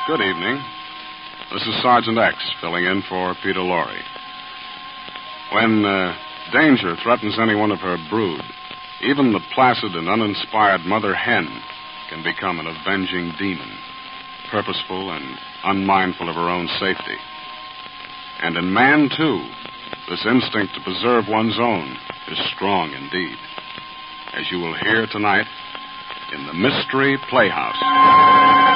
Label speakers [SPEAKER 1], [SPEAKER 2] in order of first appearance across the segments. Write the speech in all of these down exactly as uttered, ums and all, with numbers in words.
[SPEAKER 1] Good evening. This is Sergeant X filling in for Peter Lorre. When uh, danger threatens any one of her brood, even the placid and uninspired mother hen can become an avenging demon, purposeful and unmindful of her own safety. And in man, too, this instinct to preserve one's own is strong indeed, as you will hear tonight in the Mystery Playhouse.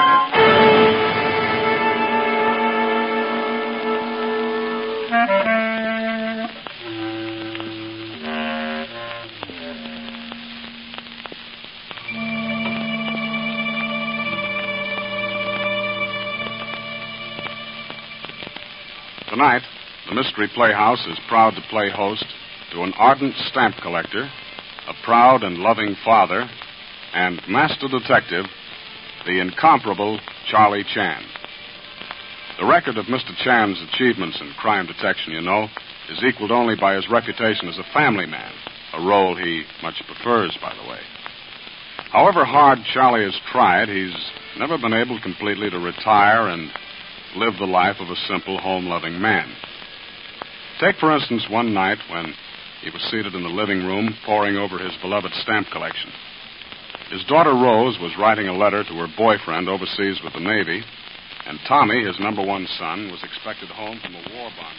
[SPEAKER 1] Tonight, the Mystery Playhouse is proud to play host to an ardent stamp collector, a proud and loving father, and master detective, the incomparable Charlie Chan. The record of Mister Chan's achievements in crime detection, you know, is equaled only by his reputation as a family man, a role he much prefers, by the way. However hard Charlie has tried, he's never been able completely to retire and live the life of a simple, home-loving man. Take, for instance, one night when he was seated in the living room poring over his beloved stamp collection. His daughter Rose was writing a letter to her boyfriend overseas with the Navy, and Tommy, his number one son, was expected home from a war bond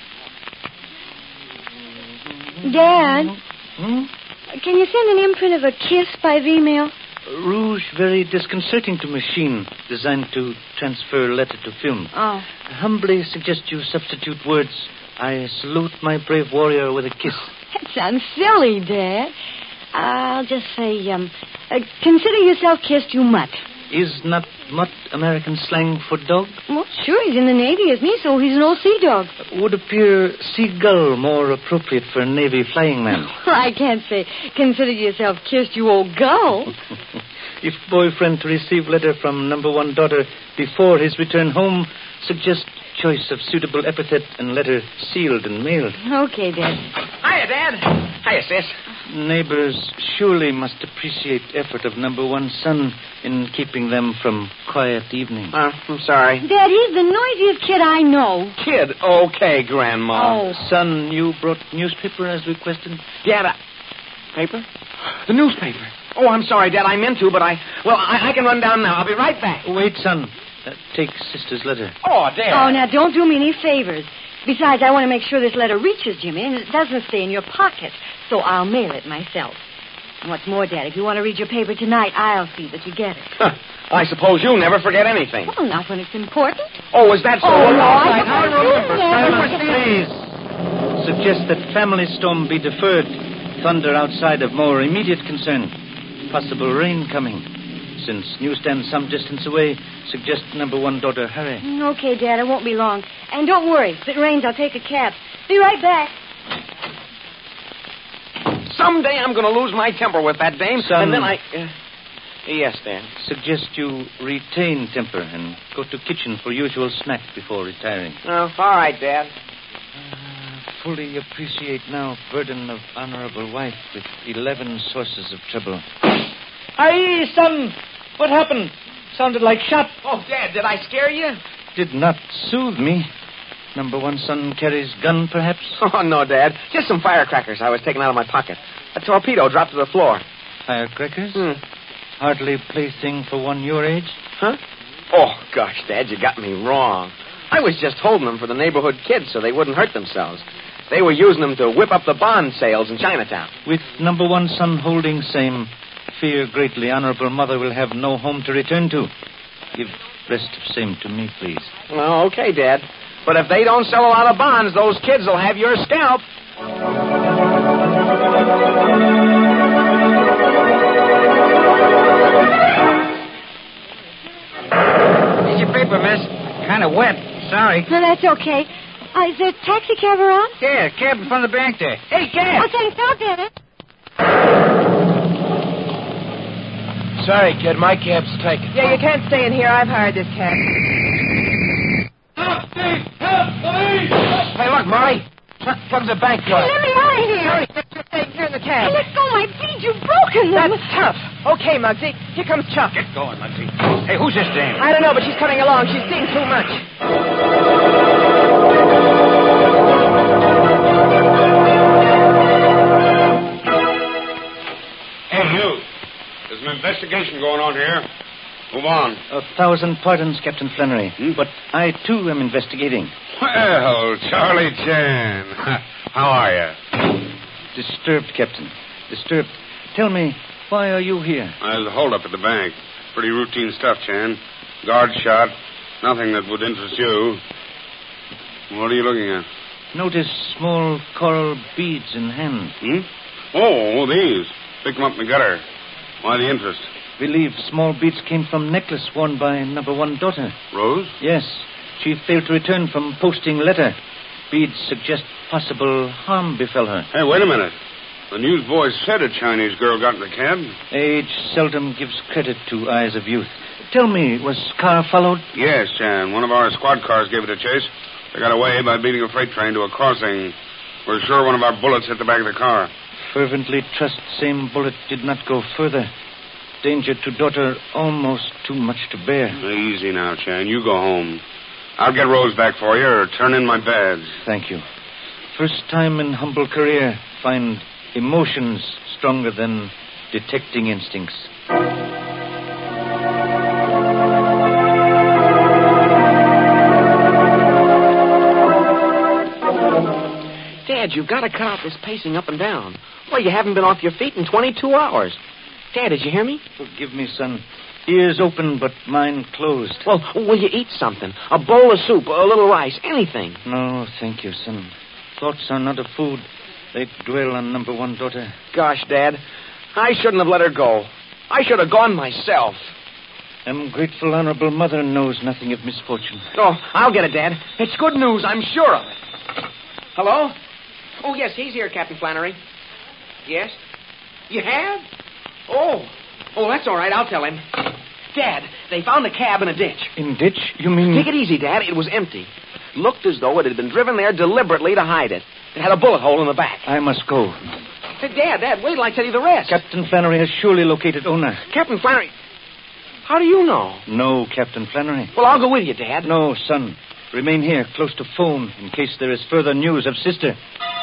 [SPEAKER 1] rally.
[SPEAKER 2] Dad,
[SPEAKER 3] Hmm?
[SPEAKER 2] can you send an imprint of a kiss by email?
[SPEAKER 3] Rouge very disconcerting to machine, designed to transfer letter to film.
[SPEAKER 2] Oh.
[SPEAKER 3] I humbly suggest you substitute words. I salute my brave warrior with a kiss.
[SPEAKER 2] That sounds silly, Dad. I'll just say, um, uh, consider yourself kissed, you mutt.
[SPEAKER 3] Is not mutt American slang for dog?
[SPEAKER 2] Well, sure, he's in the Navy, isn't he? So he's an old sea dog.
[SPEAKER 3] Would appear seagull more appropriate for a Navy flying man.
[SPEAKER 2] I can't say, consider yourself kissed, you old gull.
[SPEAKER 3] If boyfriend to receive letter from number one daughter before his return home, suggest choice of suitable epithet and letter sealed and mailed.
[SPEAKER 2] Okay, Dad.
[SPEAKER 4] Hiya, Dad. Hiya, sis.
[SPEAKER 3] Neighbors surely must appreciate effort of number one son in keeping them from quiet evening.
[SPEAKER 4] Uh, I'm sorry.
[SPEAKER 2] Dad, he's the noisiest kid I know.
[SPEAKER 4] Kid, okay, Grandma.
[SPEAKER 2] Oh.
[SPEAKER 3] Son, you brought newspaper as requested?
[SPEAKER 4] Dad, I... Paper? The newspaper. Oh, I'm sorry, Dad. I meant to, but I... Well, I, I can run down now. I'll be right back.
[SPEAKER 3] Wait, son. Uh, take sister's letter.
[SPEAKER 4] Oh, Dad.
[SPEAKER 2] Oh, now, don't do me any favors. Besides, I want to make sure this letter reaches Jimmy and it doesn't stay in your pocket, so I'll mail it myself. And what's more, Dad, if you want to read your paper tonight, I'll see that you get it.
[SPEAKER 4] Huh. I suppose you'll never forget anything.
[SPEAKER 2] Well, not when it's important.
[SPEAKER 4] Oh, is that so?
[SPEAKER 2] Oh,
[SPEAKER 4] Well,
[SPEAKER 2] no,
[SPEAKER 4] all
[SPEAKER 2] I
[SPEAKER 4] right,
[SPEAKER 2] don't
[SPEAKER 4] remember.
[SPEAKER 2] understand.
[SPEAKER 3] Please. Suggest that family storm be deferred. Thunder outside of more immediate concern. Possible rain coming. Since newsstand some distance away, suggest number one daughter hurry.
[SPEAKER 2] Okay, Dad, it won't be long. And don't worry, if it rains, I'll take a cab. Be right back.
[SPEAKER 4] Someday I'm going to lose my temper with that dame,
[SPEAKER 3] Son.
[SPEAKER 4] and then I... Uh, yes, Dad.
[SPEAKER 3] Suggest you retain temper and go to kitchen for usual snack before retiring.
[SPEAKER 4] Oh, all right, Dad.
[SPEAKER 3] Uh, fully appreciate now burden of honorable wife with eleven sources of trouble. Aye, son. What happened? Sounded like shot.
[SPEAKER 4] Oh, Dad, did I scare you?
[SPEAKER 3] Did not soothe me. Number one son carries gun, perhaps?
[SPEAKER 4] Oh, no, Dad. Just some firecrackers I was taking out of my pocket. A torpedo dropped to the floor.
[SPEAKER 3] Firecrackers?
[SPEAKER 4] Hmm.
[SPEAKER 3] Hardly plaything for one your age.
[SPEAKER 4] Huh? Oh, gosh, Dad, you got me wrong. I was just holding them for the neighborhood kids so they wouldn't hurt themselves. They were using them to whip up the bond sales in Chinatown.
[SPEAKER 3] With number one son holding same, fear greatly honorable mother will have no home to return to. Give rest of same to me, please.
[SPEAKER 4] Well, okay, Dad. But if they don't sell a lot of bonds, those kids will have your scalp.
[SPEAKER 5] Here's your paper, miss. Kind of wet. Sorry.
[SPEAKER 2] No, that's okay. Uh, is there a taxi cab around?
[SPEAKER 5] Yeah, cab in front of the bank there. Hey, cab!
[SPEAKER 2] Oh, thanks. I'll get it.
[SPEAKER 6] Sorry, kid. My cab's taken.
[SPEAKER 7] Yeah, you can't stay in here. I've hired this cab.
[SPEAKER 4] Hey, look, Molly.
[SPEAKER 6] Comes a bank
[SPEAKER 2] Hey,
[SPEAKER 6] car.
[SPEAKER 2] let me out of here.
[SPEAKER 7] Hurry, get your things in the
[SPEAKER 2] Hey,
[SPEAKER 7] cab.
[SPEAKER 2] let go my feet. You've broken them.
[SPEAKER 7] That's tough. Okay, Muggsy. Here comes Chuck.
[SPEAKER 5] Get going, Muggsy. Hey, who's this dame?
[SPEAKER 7] I don't know, but she's coming along. She's seen too much.
[SPEAKER 1] Hey, you. There's an investigation going on here. Move on.
[SPEAKER 3] A thousand pardons, Captain Flannery.
[SPEAKER 1] Hmm?
[SPEAKER 3] But I, too, am investigating.
[SPEAKER 1] Well, Charlie Chan. How are you?
[SPEAKER 3] Disturbed, Captain. Disturbed. Tell me, why are you here?
[SPEAKER 1] There's a holdup at the bank. Pretty routine stuff, Chan. Guard shot. Nothing that would interest you. What are you looking at?
[SPEAKER 3] Notice small coral beads in hand.
[SPEAKER 1] Hmm? Oh, these. Pick them up in the gutter. Why the interest?
[SPEAKER 3] Believe small beads came from necklace worn by number one daughter.
[SPEAKER 1] Rose?
[SPEAKER 3] Yes. She failed to return from posting letter. Beads suggest possible harm befell her.
[SPEAKER 1] Hey, wait a minute. The newsboys said a Chinese girl got in the cab.
[SPEAKER 3] Age seldom gives credit to eyes of youth. Tell me, was car followed?
[SPEAKER 1] Yes, Chan. One of our squad cars gave it a chase. They got away by beating a freight train to a crossing. We're sure one of our bullets hit the back of the car.
[SPEAKER 3] Fervently trust same bullet did not go further. Danger to daughter almost too much to bear.
[SPEAKER 1] Easy now, Chan. You go home. I'll get Rose back for you or turn in my badge.
[SPEAKER 3] Thank you. First time in humble career, find emotions stronger than detecting instincts.
[SPEAKER 4] Dad, you've got to cut out this pacing up and down. Well, you haven't been off your feet in twenty-two hours. Dad, did you hear me?
[SPEAKER 3] Forgive me, son. Ears open, but mind closed.
[SPEAKER 4] Well, will you eat something? A bowl of soup, a little rice, anything.
[SPEAKER 3] No, thank you, son. Thoughts are not of food. They dwell on number one daughter.
[SPEAKER 4] Gosh, Dad, I shouldn't have let her go. I should have gone myself.
[SPEAKER 3] Am grateful honorable mother knows nothing of misfortune.
[SPEAKER 4] Oh, I'll get it, Dad. It's good news, I'm sure of it. Hello? Oh, yes, he's here, Captain Flannery. Yes? You have? Oh. Oh, that's all right. I'll tell him. Dad, they found the cab in a ditch.
[SPEAKER 3] In ditch? You mean...
[SPEAKER 4] Take it easy, Dad. It was empty. Looked as though it had been driven there deliberately to hide it. It had a bullet hole in the back.
[SPEAKER 3] I must go.
[SPEAKER 4] Hey, Dad, Dad, wait till I tell you the rest.
[SPEAKER 3] Captain Flannery has surely located owner.
[SPEAKER 4] Captain Flannery? How do you know?
[SPEAKER 3] No, Captain Flannery.
[SPEAKER 4] Well, I'll go with you, Dad.
[SPEAKER 3] No, son. Remain here, close to phone, in case there is further news of sister.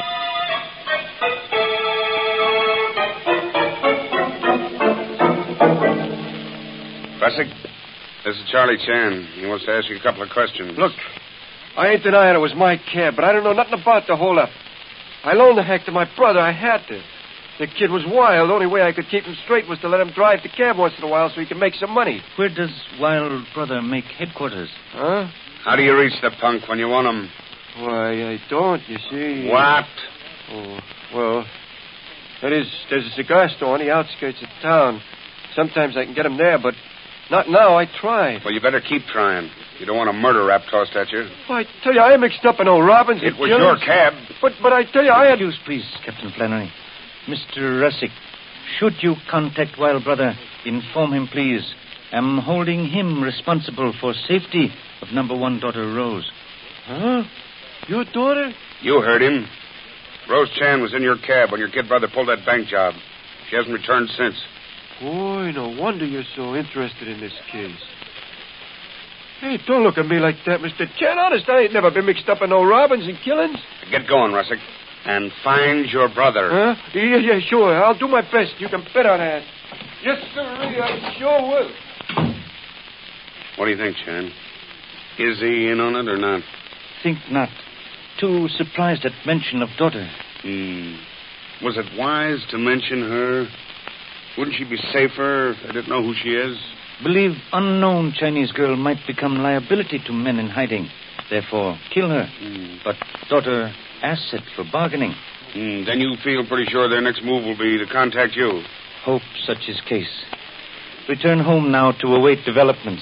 [SPEAKER 1] Bussick, this is Charlie Chan. He wants to ask you a couple of questions.
[SPEAKER 6] Look, I ain't denying it was my cab, but I don't know nothing about the holdup. I loaned the hack to my brother. I had to. The kid was wild. The only way I could keep him straight was to let him drive the cab once in a while so he could make some money.
[SPEAKER 3] Where does Wild Brother make headquarters?
[SPEAKER 6] Huh?
[SPEAKER 1] How do you reach the punk when you want him?
[SPEAKER 6] Why, I don't, you see.
[SPEAKER 1] What?
[SPEAKER 6] Oh, well, that is, there's a cigar store on the outskirts of town. Sometimes I can get him there, but not now. I try.
[SPEAKER 1] Well, you better keep trying. You don't want a murder rap tossed at you.
[SPEAKER 6] Well, I tell you, I am mixed up in old Robbins.
[SPEAKER 1] It
[SPEAKER 6] and
[SPEAKER 1] was
[SPEAKER 6] killings.
[SPEAKER 1] your cab.
[SPEAKER 6] But, but I tell you, I had...
[SPEAKER 3] Excuse, please, Captain Flannery. Mister Russick, should you contact Wild Brother, inform him, please. I'm holding him responsible for safety of number one daughter, Rose.
[SPEAKER 6] Huh? Your daughter?
[SPEAKER 1] You heard him. Rose Chan was in your cab when your kid brother pulled that bank job. She hasn't returned since.
[SPEAKER 6] Boy, no wonder you're so interested in this case. Hey, don't look at me like that, Mister Chan. Honest, I ain't never been mixed up in no robbings and killings.
[SPEAKER 1] Get going, Russick. And find your brother.
[SPEAKER 6] Huh? Yeah, yeah, sure. I'll do my best. You can bet on that. Yes, sir, I sure will.
[SPEAKER 1] What do you think, Chan? Is he in on it or not?
[SPEAKER 3] Think not. Too surprised at mention of daughter.
[SPEAKER 1] Hmm. Was it wise to mention her? Wouldn't she be safer if they didn't know who she is?
[SPEAKER 3] Believe unknown Chinese girl might become liability to men in hiding. Therefore, kill her.
[SPEAKER 1] Hmm.
[SPEAKER 3] But daughter, asset for bargaining.
[SPEAKER 1] Hmm. Then you feel pretty sure their next move will be to contact you.
[SPEAKER 3] Hope such is case. Return home now to await developments.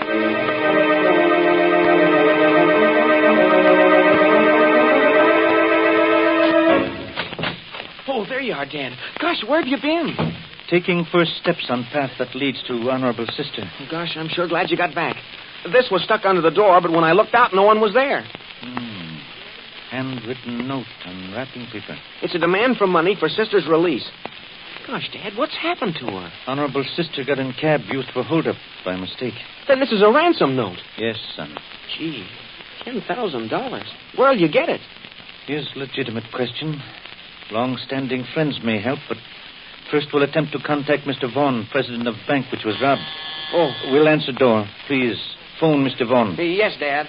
[SPEAKER 4] Oh, there you are, Dad. Gosh, where have you been?
[SPEAKER 3] Taking first steps on path that leads to honorable sister.
[SPEAKER 4] Oh, gosh, I'm sure glad you got back. This was stuck under the door, but when I looked out, no one was there.
[SPEAKER 3] Hmm. handwritten note on wrapping paper.
[SPEAKER 4] It's a demand for money for sister's release. Gosh, Dad, what's happened to her?
[SPEAKER 3] Honorable sister got in cab used for holdup by mistake.
[SPEAKER 4] Then this is a ransom note.
[SPEAKER 3] Yes, son.
[SPEAKER 4] Gee, ten thousand dollars. Where'll you get it?
[SPEAKER 3] Here's a legitimate question. Long-standing friends may help, but first we'll attempt to contact Mister Vaughn, president of the bank which was robbed.
[SPEAKER 4] Oh.
[SPEAKER 3] We'll answer door. Please, phone Mister Vaughn.
[SPEAKER 4] Yes, Dad.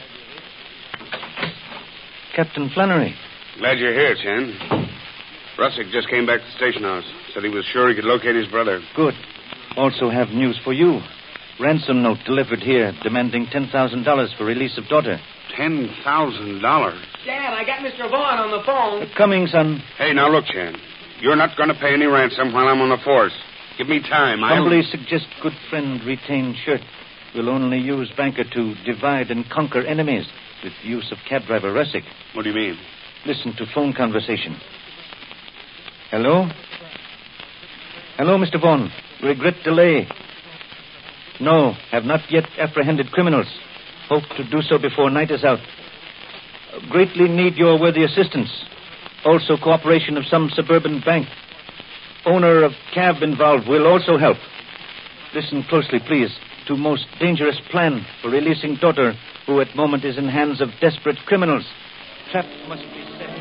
[SPEAKER 3] Captain Flannery.
[SPEAKER 8] Glad you're here, Chan. Russick just came back to the station house. Said he was sure he could locate his brother.
[SPEAKER 3] Good. Also have news for you. Ransom note delivered here, demanding ten thousand dollars for release of daughter.
[SPEAKER 8] ten thousand dollars?
[SPEAKER 4] Dad, I got Mister Vaughn on the phone.
[SPEAKER 3] Coming, son.
[SPEAKER 8] Hey, now look, Chan. You're not going to pay any ransom while I'm on the force. Give me time. I'll...
[SPEAKER 3] Humbly suggest good friend retain shirt. We'll only use banker to divide and conquer enemies with use of cab driver Russick.
[SPEAKER 8] What do you mean?
[SPEAKER 3] Listen to phone conversation. Hello? Hello, Mister Vaughn. Regret delay. No, have not yet apprehended criminals. Hope to do so before night is out. Greatly need your worthy assistance. Also cooperation of some suburban bank. Owner of cab involved will also help. Listen closely, please, to most dangerous plan for releasing daughter, who at moment is in hands of desperate criminals. Trap must be set.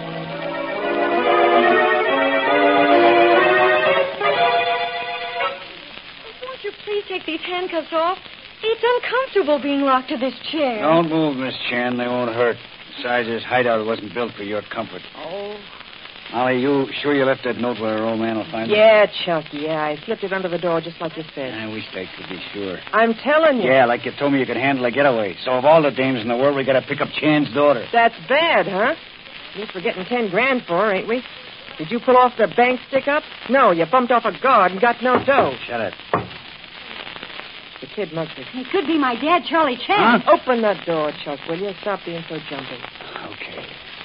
[SPEAKER 2] Won't you please take these handcuffs off? It's uncomfortable being locked to this chair.
[SPEAKER 5] Don't move, Miss Chan. They won't hurt. Besides, this hideout wasn't built for your comfort.
[SPEAKER 7] Oh.
[SPEAKER 5] Molly, you sure you left that note where our old man will find it?
[SPEAKER 7] Yeah, Chuck, yeah. I slipped it under the door just like you said.
[SPEAKER 5] Yeah, we stay to be sure.
[SPEAKER 7] I'm telling you.
[SPEAKER 5] Yeah, like you told me you could handle a getaway. So of all the dames in the world, we got to pick up Chan's daughter.
[SPEAKER 7] That's bad, huh? At least we're getting ten grand for her, ain't we? Did you pull off the bank stick-up? No, you bumped off a guard and got no dough.
[SPEAKER 5] Shut it.
[SPEAKER 7] The kid must be.
[SPEAKER 2] It could be my dad, Charlie Chan.
[SPEAKER 5] Huh?
[SPEAKER 7] Open that door, Chuck, will you? Stop being so jumpy.
[SPEAKER 5] Okay.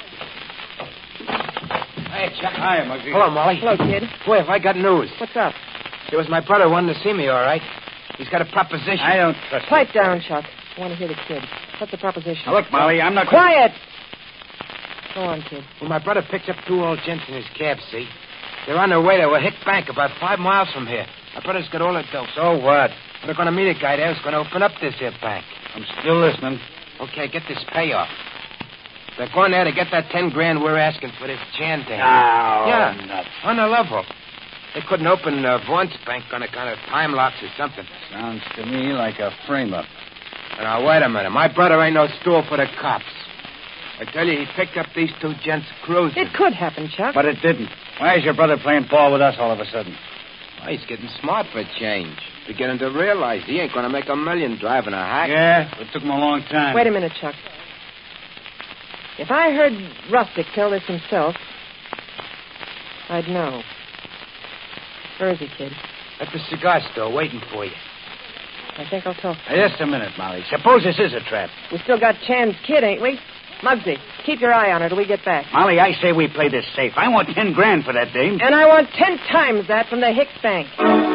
[SPEAKER 9] Hey, Chuck.
[SPEAKER 5] Hi, Muggsy.
[SPEAKER 9] Hello, Molly.
[SPEAKER 7] Hello, kid.
[SPEAKER 9] Boy, have I got news.
[SPEAKER 7] What's up?
[SPEAKER 9] It was my brother wanted to see me, all right. He's got a proposition.
[SPEAKER 5] I don't trust
[SPEAKER 7] Pipe down, Chuck. I want to hear the kid. What's the proposition?
[SPEAKER 5] Now, look, Molly, I'm not...
[SPEAKER 7] Quiet! Go on, kid.
[SPEAKER 9] Well, my brother picked up two old gents in his cab, see? They're on their way to a hick bank about five miles from here. My brother's got all the dough.
[SPEAKER 5] So what?
[SPEAKER 9] They're going to meet a guy there who's going to open up this here bank.
[SPEAKER 5] I'm still listening.
[SPEAKER 9] Okay, get this payoff. They're going there to get that ten grand we're asking for this Chan thing.
[SPEAKER 5] Oh,
[SPEAKER 9] yeah,
[SPEAKER 5] nuts.
[SPEAKER 9] on the level. They couldn't open uh, Vaughn's bank on account of time locks or something.
[SPEAKER 5] Sounds to me like a frame-up.
[SPEAKER 9] Now, wait a minute. My brother ain't no stool for the cops. I tell you, he picked up these two gents cruising.
[SPEAKER 7] It could happen, Chuck.
[SPEAKER 5] But it didn't. Why is your brother playing ball with us all of a sudden?
[SPEAKER 9] Oh, he's getting smart for a change. Beginning to realize he ain't going to make a million driving a hack.
[SPEAKER 5] Yeah, it took him a long time.
[SPEAKER 7] Wait a minute, Chuck. If I heard Rustick tell this himself, I'd know. Where is he, kid?
[SPEAKER 9] At the cigar store, waiting for you.
[SPEAKER 7] I think I'll talk.
[SPEAKER 5] Now, just a minute, Molly. Suppose this is a trap.
[SPEAKER 7] We still got Chan's kid, ain't we? Muggsy, keep your eye on her till we get back.
[SPEAKER 5] Molly, I say we play this safe. I want ten grand for that dame.
[SPEAKER 7] And I want ten times that from the Hicks Bank.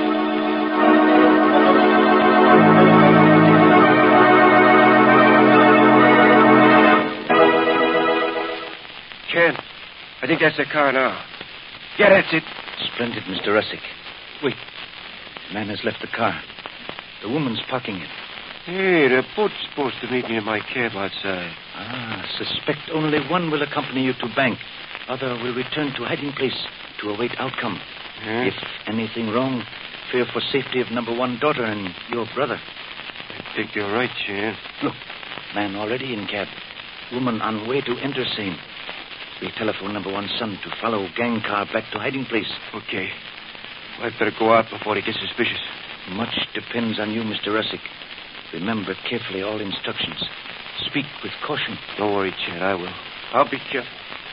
[SPEAKER 6] Chan, I think that's the car now. Yeah, that's it.
[SPEAKER 3] Splendid, Mister Russick. Wait. The man has left the car. The woman's parking it.
[SPEAKER 6] Hey, the boat's supposed to meet me in my cab outside.
[SPEAKER 3] Ah, suspect only one will accompany you to bank. Other will return to hiding place to await outcome.
[SPEAKER 6] Huh?
[SPEAKER 3] If anything wrong, fear for safety of number one daughter and your brother.
[SPEAKER 6] I think you're right, Chan.
[SPEAKER 3] Look, man already in cab. Woman on way to enter same. We telephone number one son to follow gang car back to hiding place.
[SPEAKER 6] Okay. I'd better go out before he gets suspicious.
[SPEAKER 3] Much depends on you, Mister Russick. Remember carefully all instructions. Speak with caution.
[SPEAKER 6] Don't worry, Chan, I will. I'll be careful.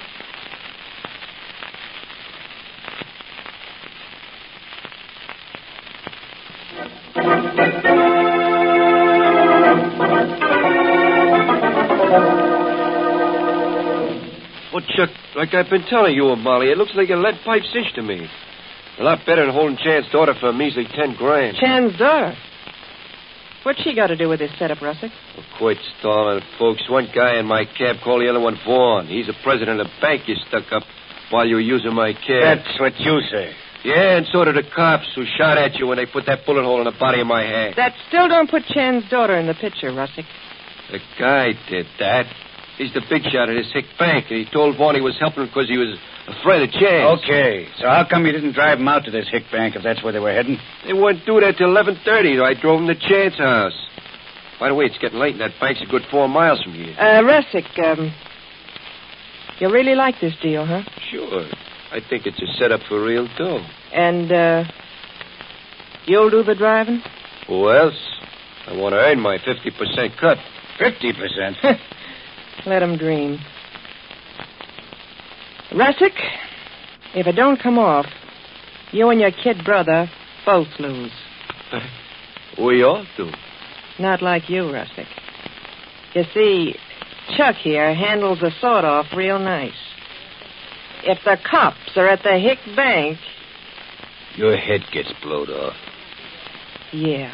[SPEAKER 6] Well, Chuck, like I've been telling you and Molly, it looks like a lead pipe cinch to me. A lot better than holding Chan's daughter for a measly ten grand.
[SPEAKER 7] Chan's daughter? What's she got to do with this setup, Russick?
[SPEAKER 6] Well, quit stalling, folks. One guy in my cab called the other one Vaughn. He's the president of the bank you stuck up while you were using my cab.
[SPEAKER 5] That's what you say.
[SPEAKER 6] Yeah, and so did the cops who shot at you when they put that bullet hole in the body of my head.
[SPEAKER 7] That still don't put Chan's daughter in the picture, Russick.
[SPEAKER 6] The guy did that. He's the big shot at his hick bank, and he told Vaughn he was helping him because he was afraid of Chan.
[SPEAKER 5] Okay, so how come you didn't drive him out to this hick bank if that's where they were heading?
[SPEAKER 6] They wouldn't do that till eleven thirty, so I drove him to Chan's house. By the way, it's getting late, and that bank's a good four miles from here.
[SPEAKER 7] Uh, Russick, um, you really like this deal, huh?
[SPEAKER 6] Sure. I think it's a setup for real, too.
[SPEAKER 7] And, uh, you'll do the driving?
[SPEAKER 6] Who else? I want to earn my fifty percent cut.
[SPEAKER 5] fifty percent?
[SPEAKER 7] Let 'em dream. Russick, if it don't come off, you and your kid brother both lose.
[SPEAKER 6] We all do.
[SPEAKER 7] Not like you, Russick. You see, Chuck here handles the sawed-off real nice. If the cops are at the hick bank...
[SPEAKER 5] Your head gets blowed off.
[SPEAKER 7] Yeah.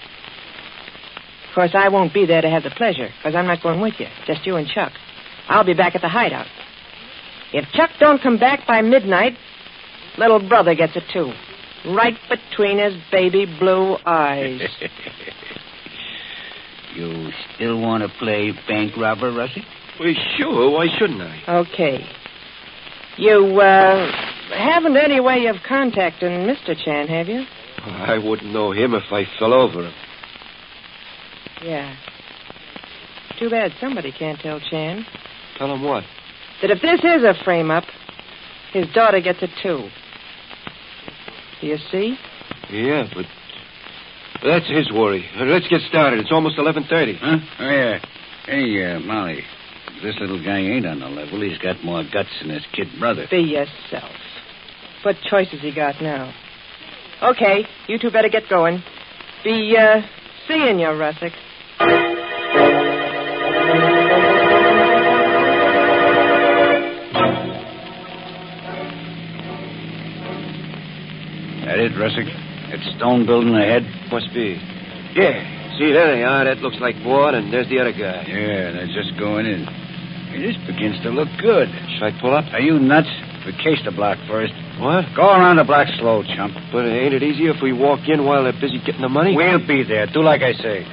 [SPEAKER 7] Of course, I won't be there to have the pleasure, because I'm not going with you. Just you and Chuck. I'll be back at the hideout. If Chuck don't come back by midnight, little brother gets it, too. Right between his baby blue eyes.
[SPEAKER 5] You still want to play bank robber, Russie?
[SPEAKER 6] Well, sure. Why shouldn't I?
[SPEAKER 7] Okay. You, uh, haven't any way of contacting Mister Chan, have you?
[SPEAKER 6] I wouldn't know him if I fell over him.
[SPEAKER 7] Yeah. Too bad somebody can't tell Chan.
[SPEAKER 6] Tell him what?
[SPEAKER 7] That if this is a frame-up, his daughter gets it, too. Do you see?
[SPEAKER 6] Yeah, but that's his worry. Let's get started. It's almost eleven thirty.
[SPEAKER 5] Huh? Oh, yeah. Hey, uh, Molly, this little guy ain't on the level. He's got more guts than his kid brother.
[SPEAKER 7] Be yourself. What choice has he got now? Okay, you two better get going. Be, uh, seeing you, Russick.
[SPEAKER 5] That it, Russick? That stone building ahead?
[SPEAKER 6] Must be. Yeah. See, there they are. That looks like Ward, and there's the other guy.
[SPEAKER 5] Yeah, they're just going in. Hey, this begins to look good.
[SPEAKER 6] Should I pull up?
[SPEAKER 5] Are you nuts? We case the block first.
[SPEAKER 6] What?
[SPEAKER 5] Go around the block slow, chump.
[SPEAKER 6] But ain't it easier if we walk in while they're busy getting the money?
[SPEAKER 5] We'll be there. Do like I say.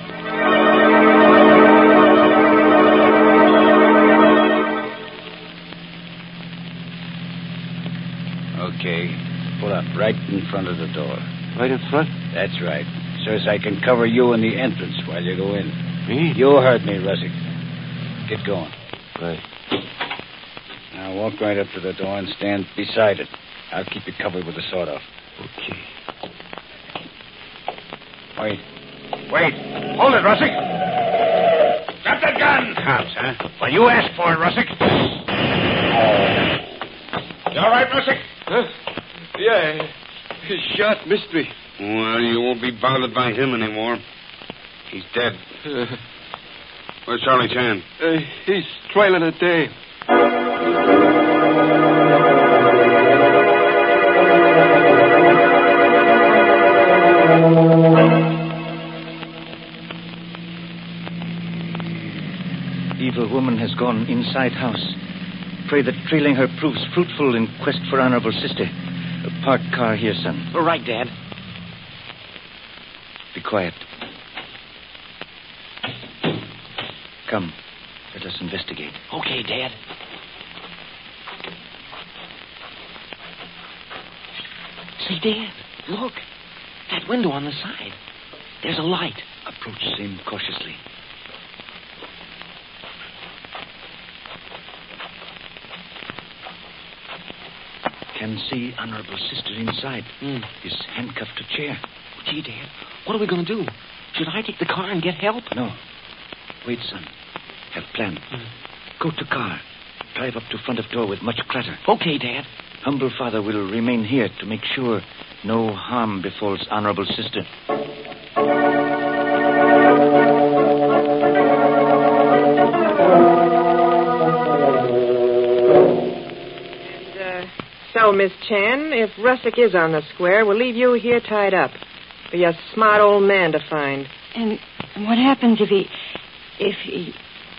[SPEAKER 5] Okay. Pull up right in front of the door.
[SPEAKER 6] Right in front?
[SPEAKER 5] That's right. So as I can cover you in the entrance while you go in.
[SPEAKER 6] Me?
[SPEAKER 5] You heard me, Russick. Get going.
[SPEAKER 6] Right.
[SPEAKER 5] Now walk right up to the door and stand beside it. I'll keep you covered with the sawed-off.
[SPEAKER 6] Okay.
[SPEAKER 5] Wait. Wait. Hold it, Russick. Drop that gun. Cops, huh? Well, you asked for it, Russick. You all right, Russick?
[SPEAKER 6] Huh? Yeah. His shot missed me.
[SPEAKER 8] Well, you won't be bothered by him anymore. He's dead.
[SPEAKER 6] Uh,
[SPEAKER 8] Where's Charlie Chan?
[SPEAKER 6] uh, he's trailing a dame.
[SPEAKER 3] Evil woman has gone inside house. Pray that trailing her proves fruitful in quest for honorable sister. A parked car here, son.
[SPEAKER 4] All right, Dad.
[SPEAKER 3] Be quiet. Come. Let us investigate.
[SPEAKER 4] Okay, Dad. Say, Dad, look. That window on the side. There's a light.
[SPEAKER 3] Approach same cautiously. Can see honorable sister inside.
[SPEAKER 4] Mm.
[SPEAKER 3] Is handcuffed to chair.
[SPEAKER 4] Gee, Dad, what are we going to do? Should I take the car and get help?
[SPEAKER 3] No. Wait, son. Have plan.
[SPEAKER 4] Mm.
[SPEAKER 3] Go to car. Drive up to front of door with much clatter.
[SPEAKER 4] Okay, Dad.
[SPEAKER 3] Humble father will remain here to make sure no harm befalls honorable sister.
[SPEAKER 7] So, Miss Chan, if Russick is on the square, we'll leave you here tied up. Be a smart old man to find.
[SPEAKER 2] And What happens if he... if he...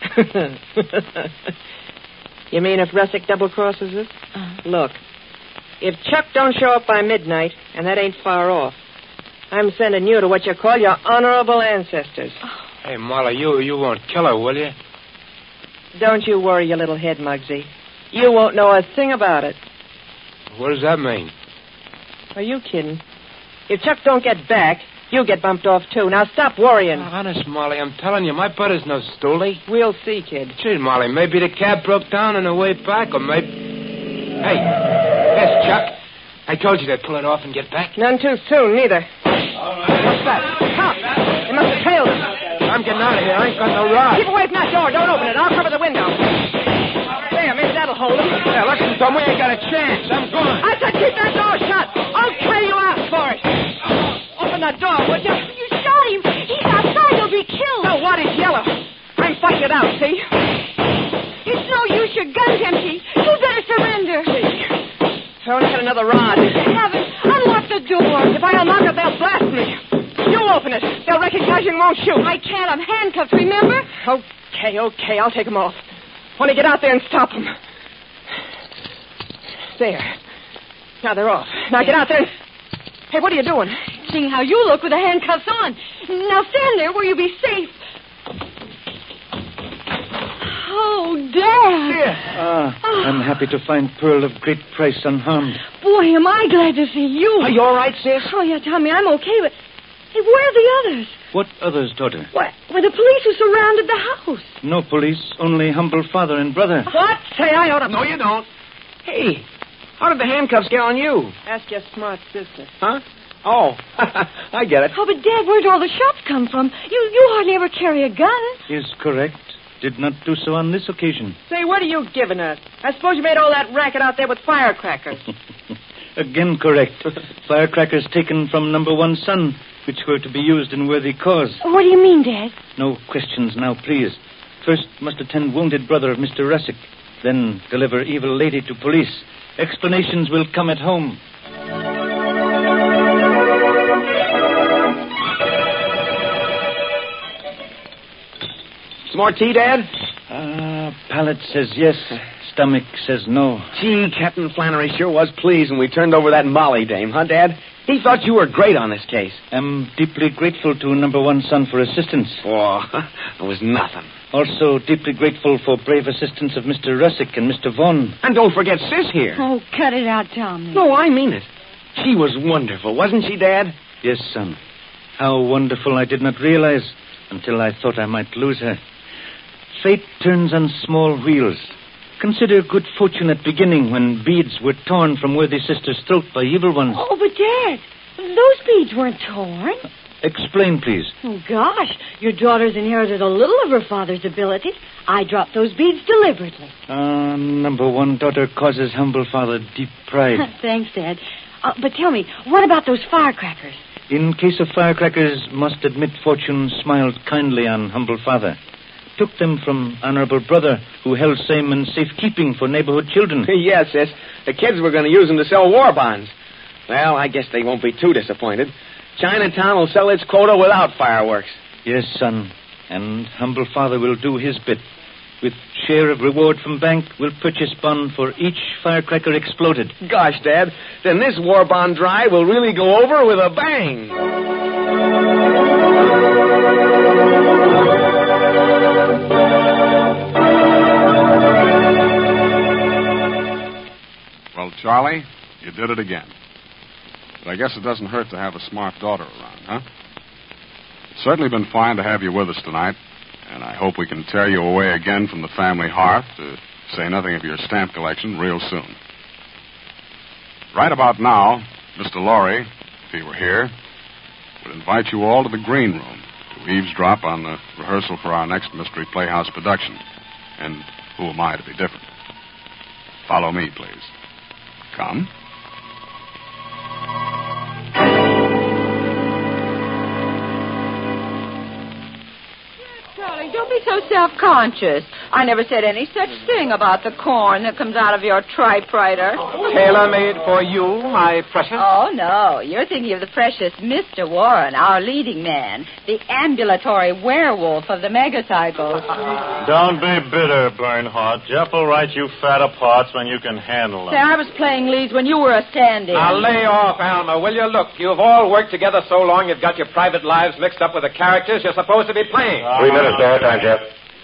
[SPEAKER 7] You mean if Russick double-crosses us?
[SPEAKER 2] Uh,
[SPEAKER 7] Look, if Chuck don't show up by midnight, and that ain't far off, I'm sending you to what you call your honorable ancestors.
[SPEAKER 9] Hey, Molly, you you won't kill her, will you?
[SPEAKER 7] Don't you worry your little head, Muggsy. You won't know a thing about it.
[SPEAKER 9] What does that mean?
[SPEAKER 7] Are you kidding? If Chuck don't get back, you'll get bumped off, too. Now stop worrying.
[SPEAKER 9] Oh, honest, Molly, I'm telling you, my brother's no stoolie.
[SPEAKER 7] We'll see, kid.
[SPEAKER 9] Gee, Molly, maybe the cab broke down on the way back, or maybe... Hey, there's Chuck. I told you they'd pull it off and get back.
[SPEAKER 7] None too soon, neither. What's that? Cops. They must have trailed us.
[SPEAKER 9] I'm getting out of here. I ain't got no rod.
[SPEAKER 7] Keep away from that door. Don't open it. I'll cover the window. There, maybe that'll hold them.
[SPEAKER 9] Yeah, listen, Tom, we ain't got a chance. I'm going.
[SPEAKER 7] I said keep that door shut. Okay, you asked for it. Open that door, would you?
[SPEAKER 2] you shot him. He's outside. He'll be killed.
[SPEAKER 7] No, what is yellow? I'm fighting it out, see?
[SPEAKER 2] It's no use. Your gun's empty. You better surrender.
[SPEAKER 7] I only had another rod.
[SPEAKER 2] Heavens, unlock the door.
[SPEAKER 7] If I unlock it, they'll blast me. You open it. They'll recognize you and won't shoot.
[SPEAKER 2] I can't. I'm handcuffed, remember?
[SPEAKER 7] Okay, okay. I'll take them off. Want to get out there and stop them. There. Now they're off. Now get out there and... Hey, what are you doing?
[SPEAKER 2] Seeing how you look with the handcuffs on. Now stand there where you'll be safe. Oh, Dad.
[SPEAKER 3] Yeah. Ah, I'm happy to find Pearl of great price unharmed.
[SPEAKER 2] Boy, am I glad to see you.
[SPEAKER 4] Are you all right, sis?
[SPEAKER 2] Oh, yeah, Tommy, I'm okay, but... Hey, where are the others?
[SPEAKER 3] What others, daughter?
[SPEAKER 2] What? Where the police who surrounded the house.
[SPEAKER 3] No police, only humble father and brother.
[SPEAKER 7] What? Say, I ought to...
[SPEAKER 4] No, you don't. Hey, how did the handcuffs get on you?
[SPEAKER 7] Ask your smart sister.
[SPEAKER 4] Huh? Oh, I get it.
[SPEAKER 2] Oh, but Dad, where'd all the shots come from? You you hardly ever carry a gun.
[SPEAKER 3] Is correct. Did not do so on this occasion.
[SPEAKER 7] Say, what are you giving us? I suppose you made all that racket out there with firecrackers.
[SPEAKER 3] Again correct. Firecrackers taken from number one son, which were to be used in worthy cause.
[SPEAKER 2] What do you mean, Dad?
[SPEAKER 3] No questions now, please. First must attend wounded brother of Mister Russick. Then deliver evil lady to police. Explanations will come at home.
[SPEAKER 4] Some more tea, Dad?
[SPEAKER 3] Ah, uh, palate says yes. Stomach says no.
[SPEAKER 4] Gee, Captain Flannery sure was pleased when we turned over that Molly dame, huh, Dad? He thought you were great on this case.
[SPEAKER 3] I'm deeply grateful to number one son for assistance.
[SPEAKER 4] Oh, it was nothing.
[SPEAKER 3] Also deeply grateful for brave assistance of Mister Russick and Mister Vaughn.
[SPEAKER 4] And don't forget Sis here.
[SPEAKER 2] Oh, cut it out, Tommy.
[SPEAKER 4] No, I mean it. She was wonderful, wasn't she, Dad?
[SPEAKER 3] Yes, son. How wonderful I did not realize until I thought I might lose her. Fate turns on small wheels. Consider good fortune at beginning when beads were torn from worthy sister's throat by evil ones.
[SPEAKER 2] Oh, but Dad, those beads weren't torn.
[SPEAKER 3] Explain, please.
[SPEAKER 2] Oh, gosh. Your daughter's inherited a little of her father's ability. I dropped those beads deliberately.
[SPEAKER 3] Ah, uh, number one daughter causes humble father deep pride.
[SPEAKER 2] Thanks, Dad. Uh, but tell me, what about those firecrackers?
[SPEAKER 3] In case of firecrackers, must admit fortune smiled kindly on humble father. Took them from honorable brother, who held same in safekeeping for neighborhood children.
[SPEAKER 4] Yes, sis. The kids were going to use them to sell war bonds. Well, I guess they won't be too disappointed. Chinatown will sell its quota without fireworks.
[SPEAKER 3] Yes, son. And humble father will do his bit. With share of reward from bank, will purchase bond for each firecracker exploded.
[SPEAKER 4] Gosh, Dad, then this war bond drive will really go over with a bang.
[SPEAKER 1] Well, Charlie, you did it again. But I guess it doesn't hurt to have a smart daughter around, huh? It's certainly been fine to have you with us tonight, and I hope we can tear you away again from the family hearth, to say nothing of your stamp collection, real soon. Right about now, Mister Laurie, if he were here, would invite you all to the green room to eavesdrop on the rehearsal for our next Mystery Playhouse production. And who am I to be different? Follow me, please. Come.
[SPEAKER 10] Darling, don't be so self-conscious. I never said any such thing about the corn that comes out of your typewriter.
[SPEAKER 4] Tailor-made for you, my precious.
[SPEAKER 10] Oh, no. You're thinking of the precious Mister Warren, our leading man, the ambulatory werewolf of the megacycles.
[SPEAKER 11] Don't be bitter, Bernhardt. Jeff will write you fatter parts when you can handle them.
[SPEAKER 10] Say, I was playing leads when you were a stand-in.
[SPEAKER 4] Now lay off, Alma, will you? Look, you've all worked together so long you've got your private lives mixed up with the characters you're supposed to be playing.
[SPEAKER 11] Three minutes there. Time, Jeff.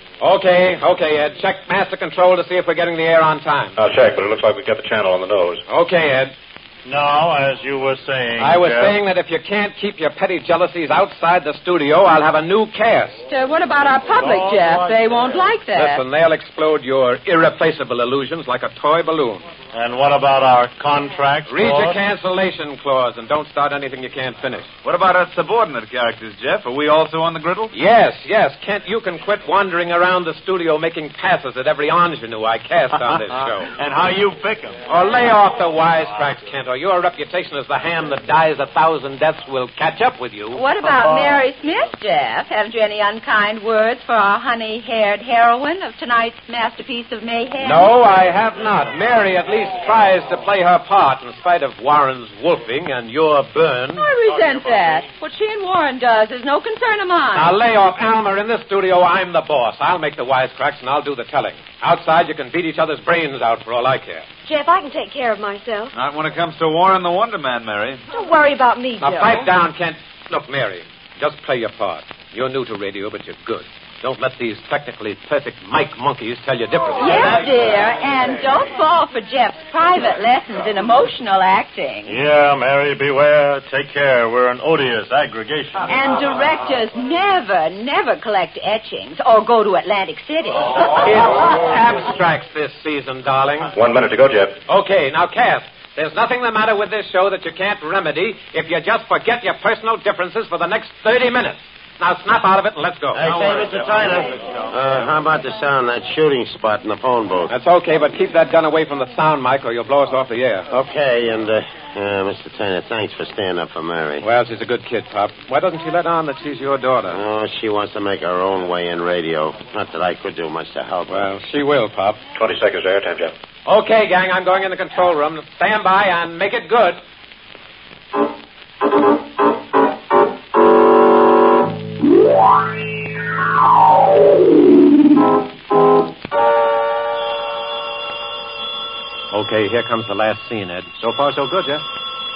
[SPEAKER 4] Okay, okay, Ed. Check master control to see if we're getting the air on time.
[SPEAKER 11] I'll check, but it looks like we've got the channel on the nose.
[SPEAKER 4] Okay, Ed.
[SPEAKER 11] Now, as you were saying...
[SPEAKER 4] I was
[SPEAKER 11] Jeff...
[SPEAKER 4] saying that if you can't keep your petty jealousies outside the studio, I'll have a new cast.
[SPEAKER 10] Uh, what about our public,
[SPEAKER 11] Oh,
[SPEAKER 10] Jeff?
[SPEAKER 11] what-
[SPEAKER 10] They won't like that.
[SPEAKER 4] Listen, they'll explode your irreplaceable illusions like a toy balloon.
[SPEAKER 11] And what about our contract?
[SPEAKER 4] Read your
[SPEAKER 11] clause?
[SPEAKER 4] cancellation clause and don't start anything you can't finish.
[SPEAKER 12] What about our subordinate characters, Jeff? Are we also on the griddle?
[SPEAKER 4] Yes, yes. Kent, you can quit wandering around the studio making passes at every ingenue I cast on this show.
[SPEAKER 11] And how you pick 'em?
[SPEAKER 4] Or lay off the wisecracks, Kent, or your reputation as the ham that dies a thousand deaths will catch up with you.
[SPEAKER 10] What about Mary Smith, Jeff? Haven't you any unkind words for our honey-haired heroine of tonight's masterpiece of mayhem?
[SPEAKER 4] No, I have not. Mary at least tries to play her part in spite of Warren's wolfing and your burn.
[SPEAKER 10] I resent that. What she and Warren does is no concern of mine.
[SPEAKER 4] Now lay off, Alma. In this studio, I'm the boss. I'll make the wisecracks and I'll do the telling. Outside, you can beat each other's brains out for all I care.
[SPEAKER 2] Jeff, I can take care of myself.
[SPEAKER 12] Not when it comes to Warren the Wonder Man, Mary.
[SPEAKER 2] Don't worry about me,
[SPEAKER 4] Now
[SPEAKER 2] Joe.
[SPEAKER 4] pipe down, Kent. Look, Mary, just play your part. You're new to radio, but you're good. Don't let these technically perfect mic monkeys tell you differently.
[SPEAKER 10] Yes, dear, and don't fall for Jeff's private lessons in emotional acting.
[SPEAKER 11] Yeah, Mary, beware. Take care. We're an odious aggregation.
[SPEAKER 10] And directors never, never collect etchings or go to Atlantic City.
[SPEAKER 4] It's abstracts this season, darling.
[SPEAKER 11] One minute to go, Jeff.
[SPEAKER 4] Okay, now, Cass, there's nothing the matter with this show that you can't remedy if you just forget your personal differences for the next thirty minutes. Now, snap out of it and let's go.
[SPEAKER 11] Hey, say, Mister Tyler.
[SPEAKER 13] Uh, how about the sound, that shooting spot in the phone booth?
[SPEAKER 4] That's okay, but keep that gun away from the sound mic or you'll blow us off the air.
[SPEAKER 13] Okay, and, uh, uh, Mister Tanner, thanks for standing up for Mary.
[SPEAKER 4] Well, she's a good kid, Pop. Why doesn't she let on that she's your daughter?
[SPEAKER 13] Oh, she wants to make her own way in radio. Not that I could do much to help her.
[SPEAKER 4] Well, she will, Pop.
[SPEAKER 11] Twenty seconds there. Time, Jeff.
[SPEAKER 4] Okay, gang, I'm going in the control room. Stand by and make it good. Okay, here comes the last scene, Ed. So far, so good, Jeff.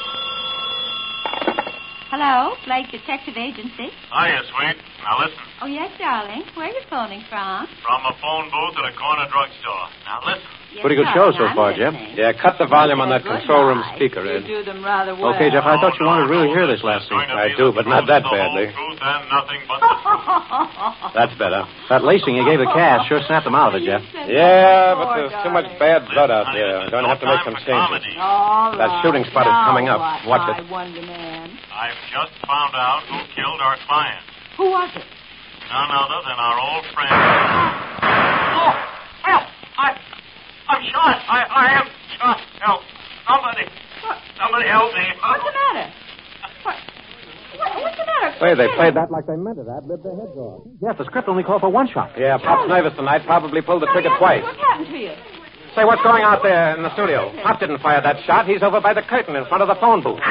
[SPEAKER 10] Hello, Blake Detective Agency.
[SPEAKER 11] Hiya, sweet. Now listen.
[SPEAKER 10] Oh, yes, darling. Where are you phoning from?
[SPEAKER 11] From a phone booth at a corner drugstore. Now listen.
[SPEAKER 10] Yes,
[SPEAKER 4] Pretty good
[SPEAKER 10] darling,
[SPEAKER 4] show so
[SPEAKER 10] I'm
[SPEAKER 4] far, Jeff.
[SPEAKER 10] listening.
[SPEAKER 4] Yeah, cut the volume on that
[SPEAKER 10] Good
[SPEAKER 4] control room
[SPEAKER 10] night.
[SPEAKER 4] speaker,
[SPEAKER 10] You
[SPEAKER 4] Ed.
[SPEAKER 10] do them rather well.
[SPEAKER 4] Okay, Jeff, I thought you wanted to really hear this last scene. I do, but not that badly.
[SPEAKER 11] Truth and nothing but the truth.
[SPEAKER 4] That's better.
[SPEAKER 3] That lacing you gave the Cass sure snapped them out of it, Jeff.
[SPEAKER 4] Yeah, but there's too much bad blood out there. I'm going to have to make some changes.
[SPEAKER 10] All
[SPEAKER 4] That
[SPEAKER 10] right.
[SPEAKER 4] shooting spot is
[SPEAKER 10] Now
[SPEAKER 4] coming up.
[SPEAKER 10] what,
[SPEAKER 4] Watch
[SPEAKER 10] my
[SPEAKER 4] it.
[SPEAKER 10] Wonder Man.
[SPEAKER 11] I've just found out who killed our client.
[SPEAKER 10] Who was it?
[SPEAKER 11] None other than our old friend.
[SPEAKER 5] Oh, help! I, I'm shot. I, I am shot. Help! Somebody,
[SPEAKER 10] What?
[SPEAKER 5] somebody help me!
[SPEAKER 10] What's the matter? What? What, what's the matter?
[SPEAKER 4] Say, they played that like they meant it. I'd rip their heads off.
[SPEAKER 3] Jeff, the script only called for one shot.
[SPEAKER 4] Yeah, Pop's nervous tonight. Probably pulled the
[SPEAKER 10] What
[SPEAKER 4] trigger
[SPEAKER 10] happened?
[SPEAKER 4] twice.
[SPEAKER 10] What happened to you?
[SPEAKER 4] Say, what's going out there in the studio? Pop didn't fire that shot. He's over by the curtain in front of the phone booth.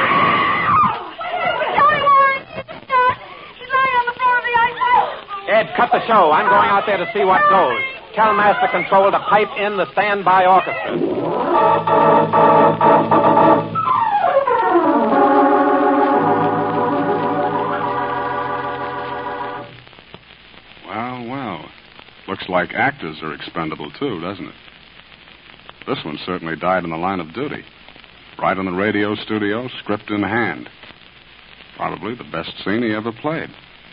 [SPEAKER 4] Ed, cut the show. I'm going out there to see what goes. Tell Master Control to pipe in the standby orchestra.
[SPEAKER 1] Well, well. Looks like actors are expendable, too, doesn't it? This one certainly died in the line of duty. Right in the radio studio, script in hand. Probably the best scene he ever played.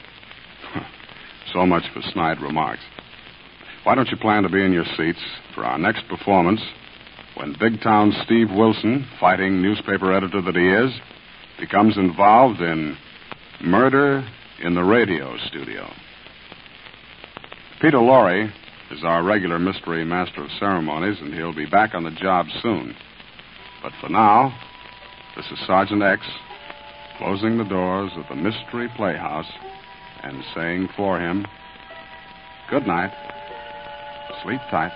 [SPEAKER 1] So much for snide remarks. Why don't you plan to be in your seats for our next performance when big town Steve Wilson, fighting newspaper editor that he is, becomes involved in murder in the radio studio. Peter Lorre is our regular mystery master of ceremonies, and he'll be back on the job soon. But for now, this is Sergeant X closing the doors of the Mystery Playhouse and saying for him, good night, Sleep tight.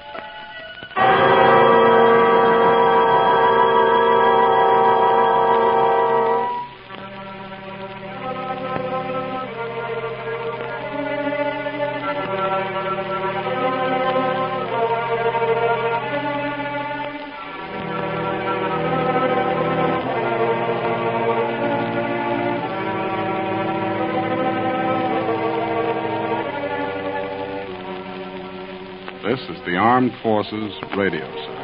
[SPEAKER 1] This is the Armed Forces Radio Service.